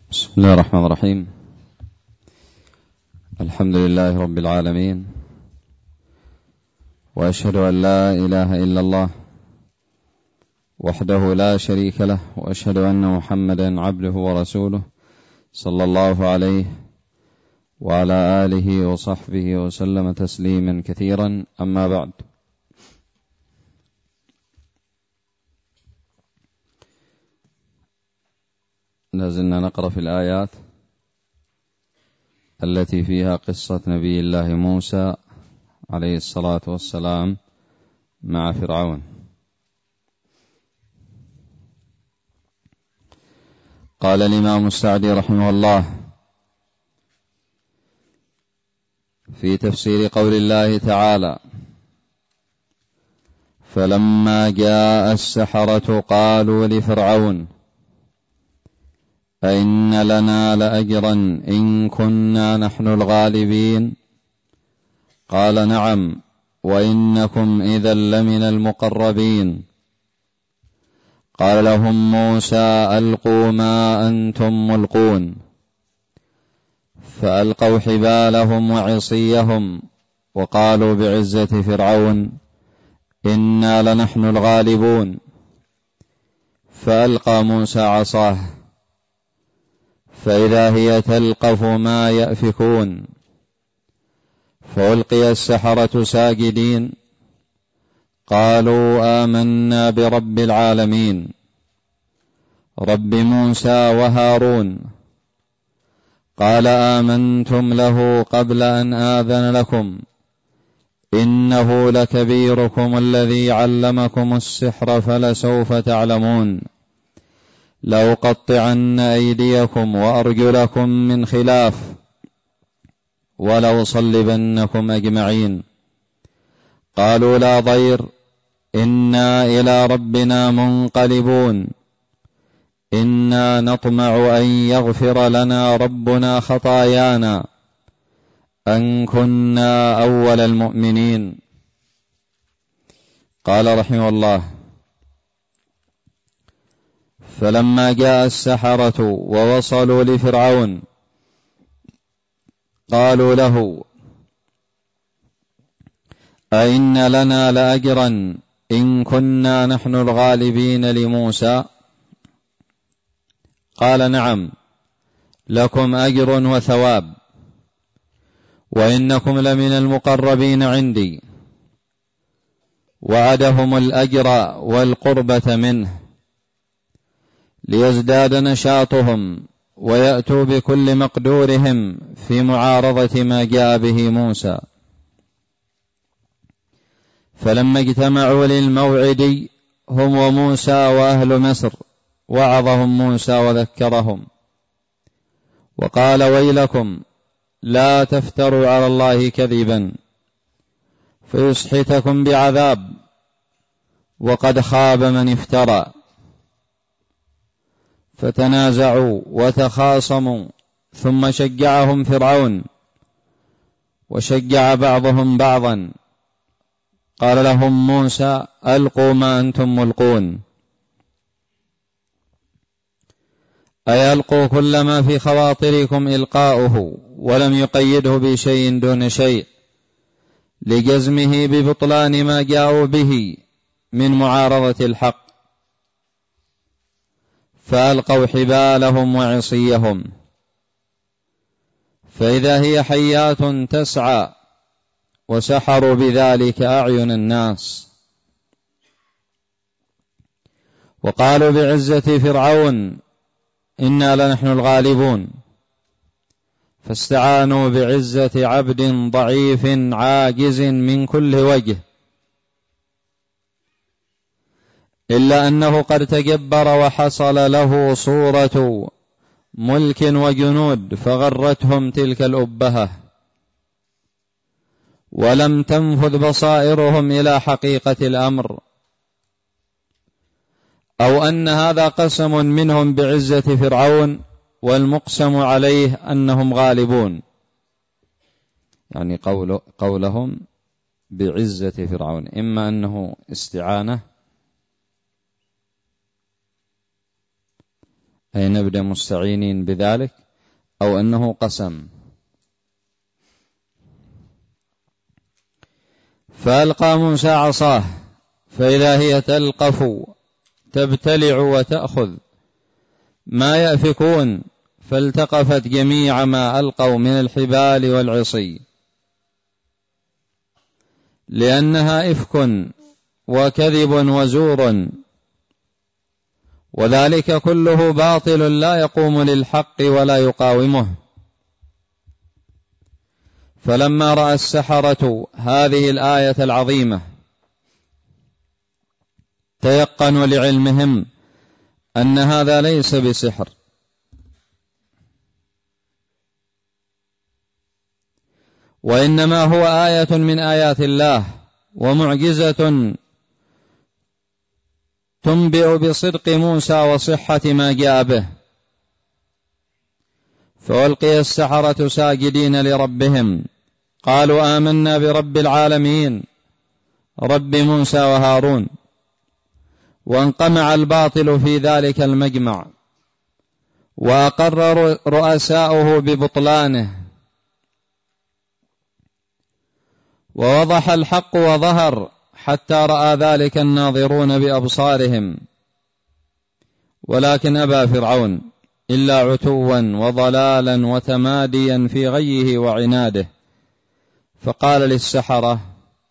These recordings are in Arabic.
بسم الله الرحمن الرحيم. الحمد لله رب العالمين، وأشهد أن لا إله إلا الله وحده لا شريك له، وأشهد أن محمدا عبده ورسوله صلى الله عليه وعلى آله وصحبه وسلم تسليما كثيرا. أما بعد، لازلنا نقرأ في الآيات التي فيها قصة نبي الله موسى عليه الصلاة والسلام مع فرعون. قال الإمام السعدي رحمه الله في تفسير قول الله تعالى: فلما جاء السحرة قالوا لفرعون أئن لنا لأجرا إن كنا نحن الغالبين؟ قال: نعم، وإنكم إذا لمن المقربين. قال لهم موسى: ألقوا ما أنتم ملقون. فألقوا حبالهم وعصيهم وقالوا بعزة فرعون إنا لنحن الغالبون. فألقى موسى عصاه فإذا هي تلقف ما يأفكون. فألقي السحرة ساجدين قالوا آمنا برب العالمين رب موسى وهارون. قال: آمنتم له قبل أن آذن لكم إنه لكبيركم الذي علمكم السحر فلسوف تعلمون لأقطعن أيديكم وأرجلكم من خلاف ولأصلبنكم أجمعين. قالوا: لا ضير، إنا إلى ربنا منقلبون. إنا نطمع أن يغفر لنا ربنا خطايانا أن كنا أول المؤمنين. قال رحمه الله: فلما جاء السحرة ووصلوا لفرعون قالوا له: أئن لنا لأجرا إن كنا نحن الغالبين لموسى؟ قال: نعم، لكم أجر وثواب، وإنكم لمن المقربين عندي. وعدهم الأجر والقربة منه ليزداد نشاطهم ويأتوا بكل مقدورهم في معارضة ما جاء به موسى. فلما اجتمعوا للموعد هم وموسى وأهل مصر وعظهم موسى وذكرهم وقال: ويلكم لا تفتروا على الله كذبا فيسحتكم بعذاب، وقد خاب من افترى. فتنازعوا وتخاصموا، ثم شجعهم فرعون وشجع بعضهم بعضا. قال لهم موسى: ألقوا ما أنتم ملقون. أي ألقوا كل ما في خواطركم إلقاؤه، ولم يقيده بشيء دون شيء لجزمه ببطلان ما جاءوا به من معارضة الحق. فألقوا حبالهم وعصيهم فإذا هي حيات تسعى، وسحروا بذلك أعين الناس. وقالوا بعزة فرعون إنا لنحن الغالبون، فاستعانوا بعزة عبد ضعيف عاجز من كل وجه، إلا أنه قد تجبر وحصل له صورة ملك وجنود فغرتهم تلك الأبهة، ولم تنفذ بصائرهم إلى حقيقة الأمر، أو أن هذا قسم منهم بعزة فرعون والمقسم عليه أنهم غالبون. يعني قولهم بعزة فرعون إما أنه استعانة أي نبدأ مستعينين بذلك، أو أنه قسم. فألقى موسى عصاه فإذا هي تلقف تبتلع وتأخذ ما يأفكون، فالتقفت جميع ما ألقوا من الحبال والعصي، لأنها إفك وكذب وزور، وذلك كله باطل لا يقوم للحق ولا يقاومه. فلما رأى السحرة هذه الآية العظيمة تيقنوا لعلمهم أن هذا ليس بسحر، وإنما هو آية من آيات الله ومعجزة تنبئ بصدق موسى وصحة ما جاء به. فألقي السحرة ساجدين لربهم قالوا آمنا برب العالمين رب موسى وهارون. وانقمع الباطل في ذلك المجمع، وأقر رؤساؤه ببطلانه، ووضح الحق وظهر حتى رأى ذلك الناظرون بأبصارهم. ولكن أبى فرعون إلا عتوا وضلالا وتماديا في غيه وعناده، فقال للسحرة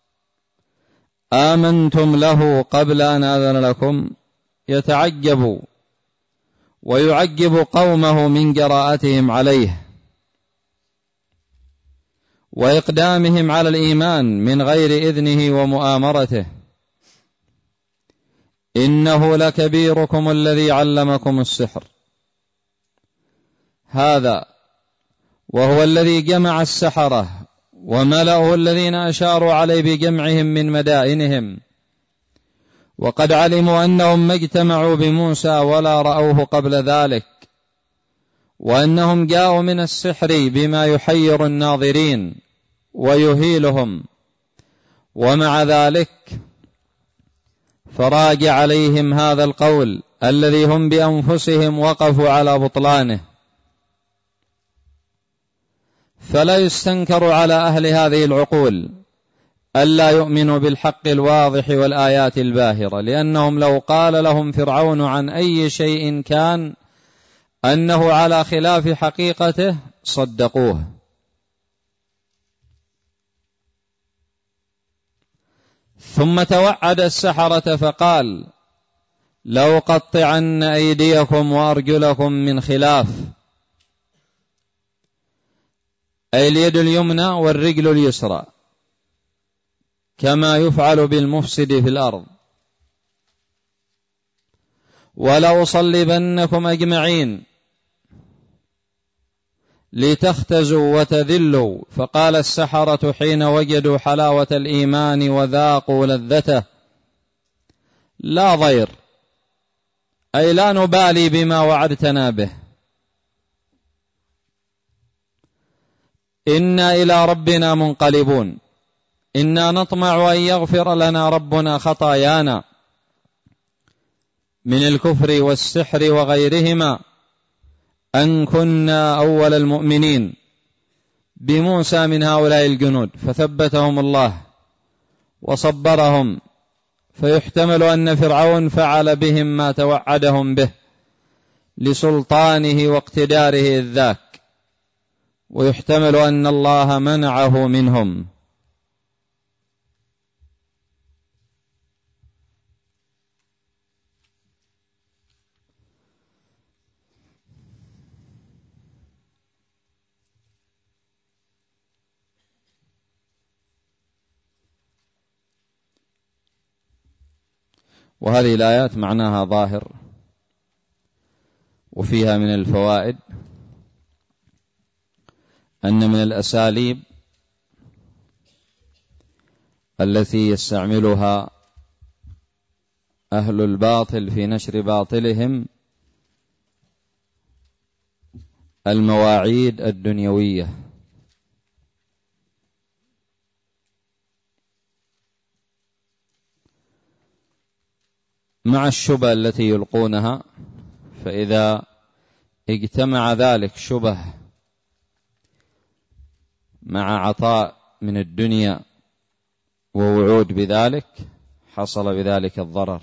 آمنتم له قبل أن آذن لكم؟ يتعجب ويعجب قومه من جراءتهم عليه وإقدامهم على الإيمان من غير إذنه ومؤامرته. إنه لكبيركم الذي علمكم السحر. هذا وهو الذي جمع السحرة وملأه الذين أشاروا عليه بجمعهم من مدائنهم، وقد علموا أنهم ما اجتمعوا بموسى ولا رأوه قبل ذلك، وأنهم جاءوا من السحر بما يحير الناظرين ويهيلهم. ومع ذلك فراج عليهم هذا القول الذي هم بأنفسهم وقفوا على بطلانه. فلا يستنكر على أهل هذه العقول ألا يؤمنوا بالحق الواضح والآيات الباهرة، لأنهم لو قال لهم فرعون عن أي شيء كان أنه على خلاف حقيقته صدقوه. ثم توعد السحرة فقال لو قطعن أيديكم وأرجلكم من خلاف، أي اليد اليمنى والرجل اليسرى، كما يفعل بالمفسد في الأرض، ولأصلبنكم أجمعين لتختزوا وتذلوا. فقال السحرة حين وجدوا حلاوة الإيمان وذاقوا لذته لا ضير، أي لا نبالي بما وعدتنا به، إنا إلى ربنا منقلبون، إنا نطمع أن يغفر لنا ربنا خطايانا من الكفر والسحر وغيرهما، أن كنا أول المؤمنين بموسى من هؤلاء الجنود. فثبتهم الله وصبرهم، فيحتمل أن فرعون فعل بهم ما توعدهم به لسلطانه واقتداره الذاك، ويحتمل أن الله منعه منهم. وهذه الآيات معناها ظاهر، وفيها من الفوائد أن من الأساليب التي يستعملها أهل الباطل في نشر باطلهم المواعيد الدنيوية، مع الشبه التي يلقونها. فإذا اجتمع ذلك شبه مع عطاء من الدنيا ووعود بذلك، حصل بذلك الضرر.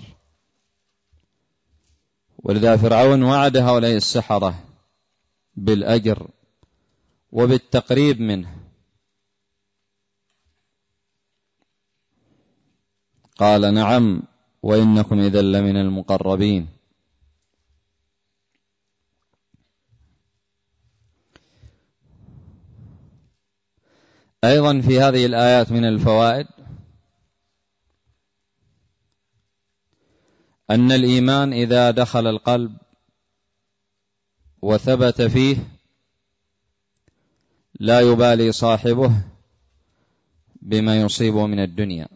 ولذا فرعون وعد هؤلاء السحرة بالأجر وبالتقريب منه، قال نعم وإنكم إذا لمن المقربين. أيضا في هذه الآيات من الفوائد أن الإيمان إذا دخل القلب وثبت فيه لا يبالي صاحبه بما يصيبه من الدنيا.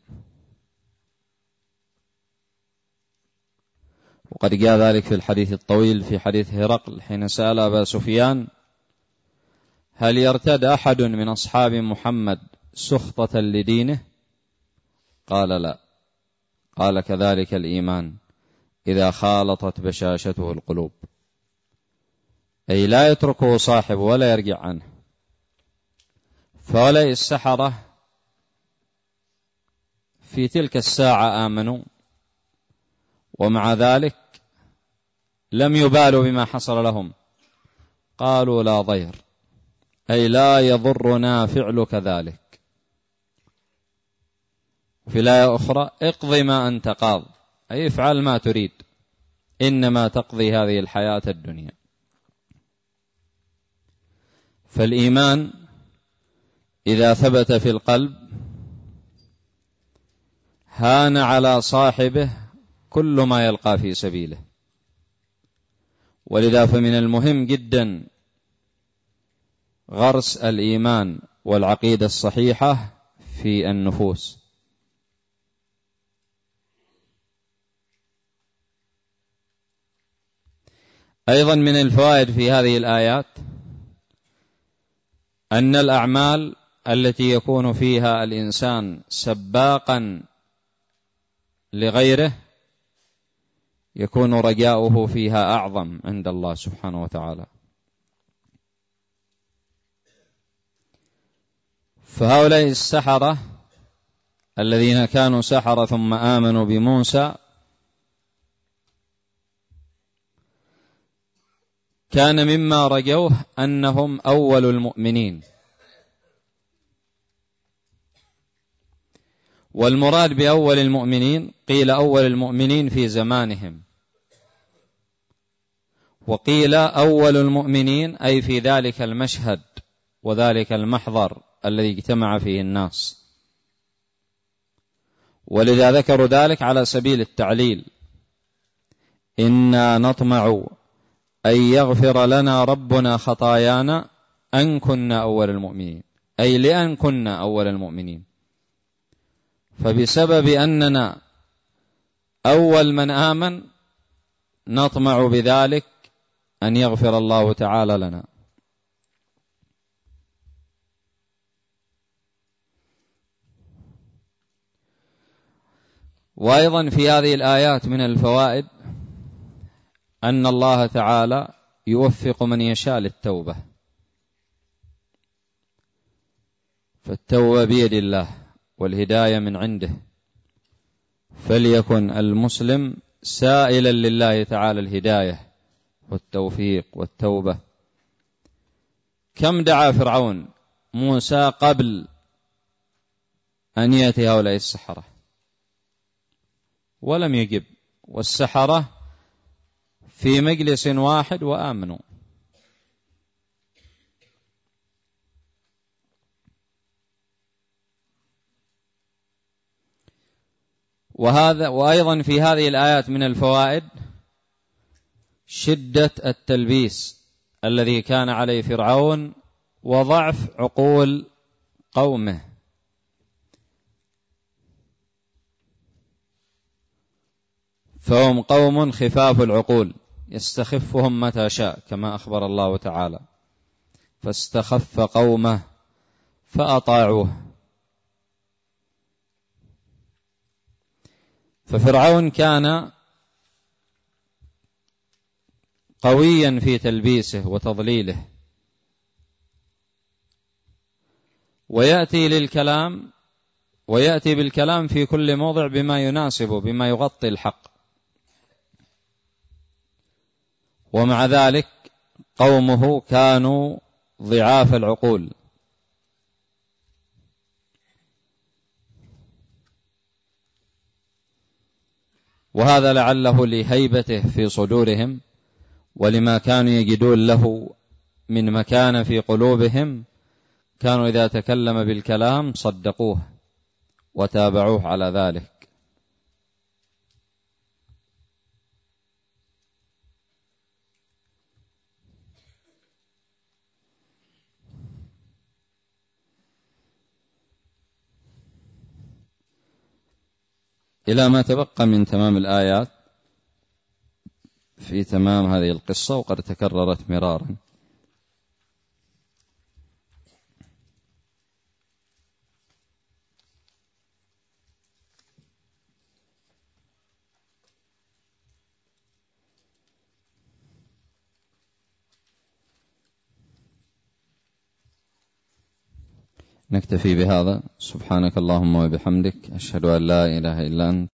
وقد جاء ذلك في الحديث الطويل في حديث هرقل حين سأل أبا سفيان: هل يرتد أحد من أصحاب محمد سخطة لدينه؟ قال لا. قال كذلك الإيمان إذا خالطت بشاشته القلوب، أي لا يتركه صاحبه ولا يرجع عنه. فهؤلاء السحرة في تلك الساعة آمنوا، ومع ذلك لم يبالوا بما حصل لهم، قالوا لا ضير، أي لا يضرنا فعلك ذلك. في الآية أخرى: اقض ما أنت قاض، أي افعل ما تريد، إنما تقضي هذه الحياة الدنيا. فالإيمان إذا ثبت في القلب هان على صاحبه كل ما يلقى في سبيله. ولذا فمن المهم جدا غرس الإيمان والعقيدة الصحيحة في النفوس. أيضا من الفوائد في هذه الآيات أن الأعمال التي يكون فيها الإنسان سباقا لغيره يكون رجاؤه فيها أعظم عند الله سبحانه وتعالى. فهؤلاء السحرة الذين كانوا سحرة ثم آمنوا بموسى كان مما رجوه أنهم أول المؤمنين. والمراد بأول المؤمنين قيل أول المؤمنين في زمانهم، وقيل أول المؤمنين أي في ذلك المشهد وذلك المحضر الذي اجتمع فيه الناس. ولذا ذكروا ذلك على سبيل التعليل: إنا نطمع أن يغفر لنا ربنا خطايانا أن كنا أول المؤمنين، أي لأن كنا أول المؤمنين. فبسبب أننا أول من آمن نطمع بذلك أن يغفر الله تعالى لنا. وأيضا في هذه الآيات من الفوائد أن الله تعالى يوفق من يشاء للتوبة، فالتوبة بيد الله والهداية من عنده، فليكن المسلم سائلا لله تعالى الهداية والتوفيق والتوبة. كم دعا فرعون موسى قبل أن يأتي هؤلاء السحرة ولم يجب، والسحرة في مجلس واحد وآمنوا. وأيضا في هذه الآيات من الفوائد شدة التلبيس الذي كان عليه فرعون وضعف عقول قومه. فهم قوم خفاف العقول يستخفهم متى شاء، كما أخبر الله تعالى: فاستخف قومه فأطاعوه. ففرعون كان قويا في تلبيسه وتضليله، ويأتي بالكلام في كل موضع بما يناسبه، بما يغطي الحق. ومع ذلك قومه كانوا ضعاف العقول، وهذا لعله لهيبته في صدورهم، ولما كانوا يجدون له من مكانة في قلوبهم، كانوا إذا تكلم بالكلام صدقوه وتابعوه على ذلك. إلى ما تبقى من تمام الآيات في تمام هذه القصة، وقد تكررت مرارا. نكتفي بهذا. سبحانك اللهم وبحمدك، أشهد أن لا إله إلا أنت.